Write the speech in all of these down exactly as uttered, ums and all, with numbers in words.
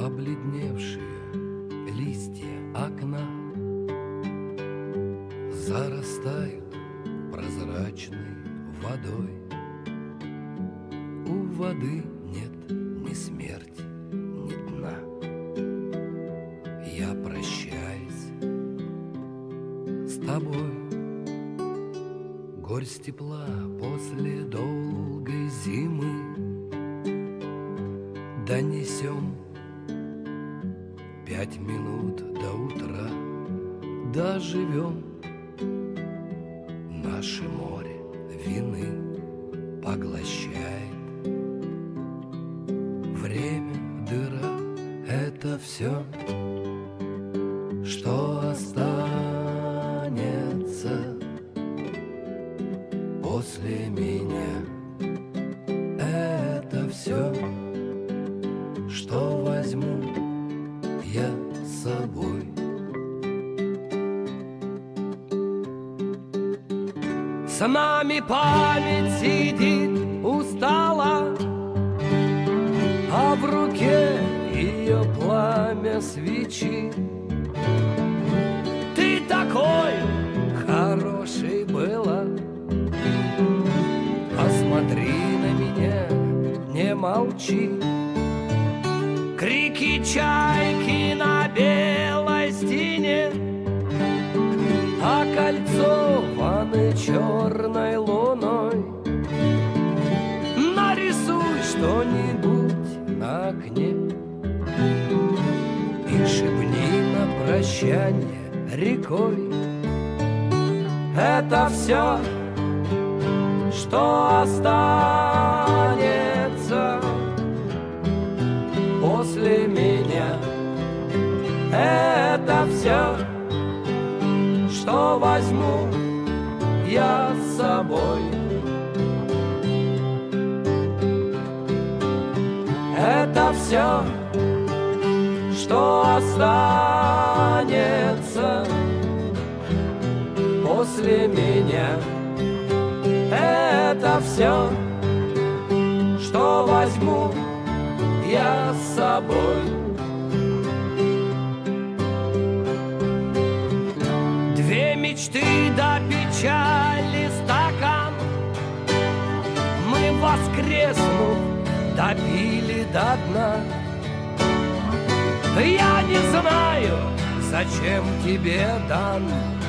Побледневшие листья окна зарастают прозрачной водой. У воды нет ни смерти, ни дна. Я прощаюсь с тобой. Горсть тепла после долгой зимы донесем. Пять минут до утра доживем. Наше море вины поглощает. Время, дыра — это все, что останется после меня. Это все, что возьму я с собой. С нами память сидит устала, а в руке ее пламя свечи. Ты такой хороший была, посмотри на меня, не молчи. Крики чайки на белой стене, окольцованы черной луной. Нарисуй что-нибудь на окне и шепни на прощание рекой. Это все, что останется после меня. Это все, что возьму я с собой. Это все, что останется после меня. Это все, что возьму я с собой. Две мечты до печали стакан мы, воскреснув, допили до дна. Я не знаю, зачем тебе дан.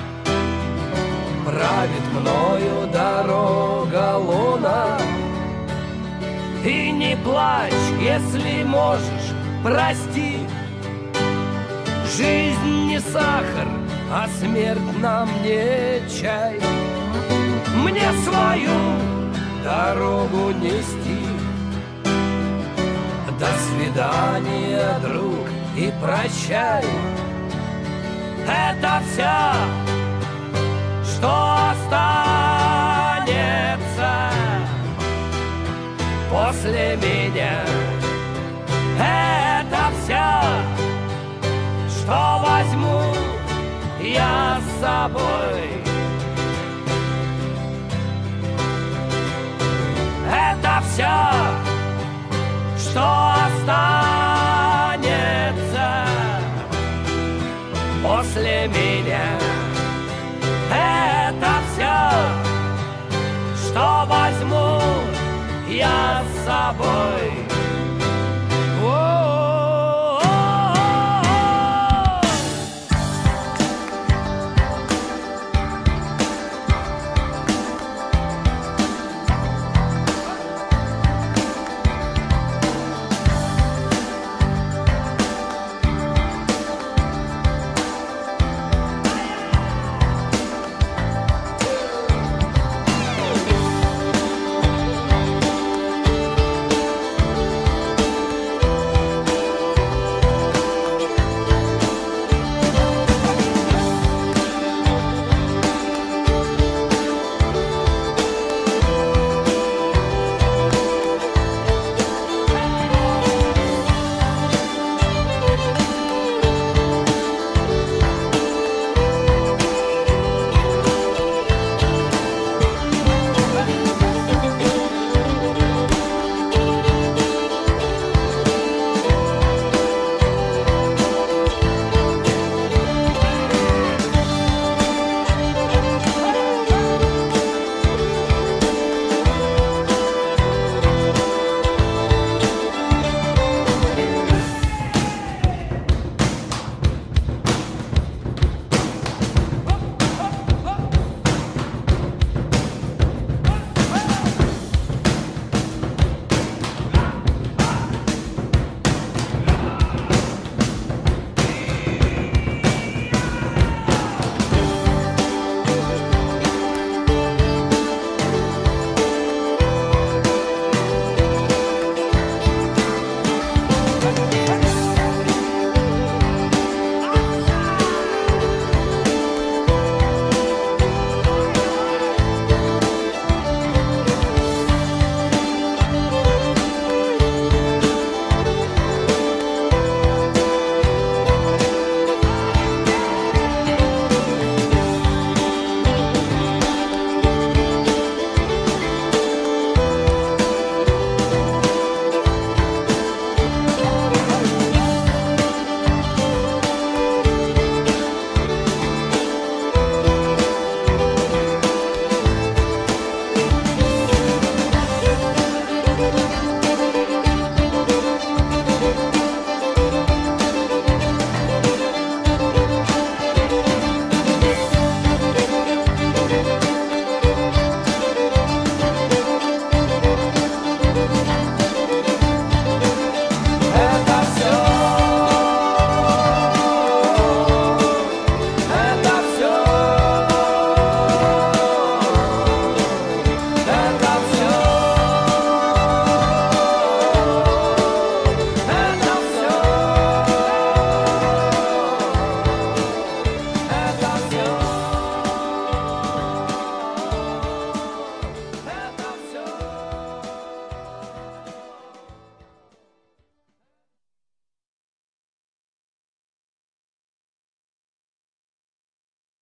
Правит мною дорога луна. И не плачь, если можешь, прости. Жизнь не сахар, а смерть нам не чай. Мне свою дорогу нести. До свидания, друг, и прощай. Это все, что останется после меня. Это все, что возьму я с собой. Это все, что останется после меня. Это все, что возьму я с собой.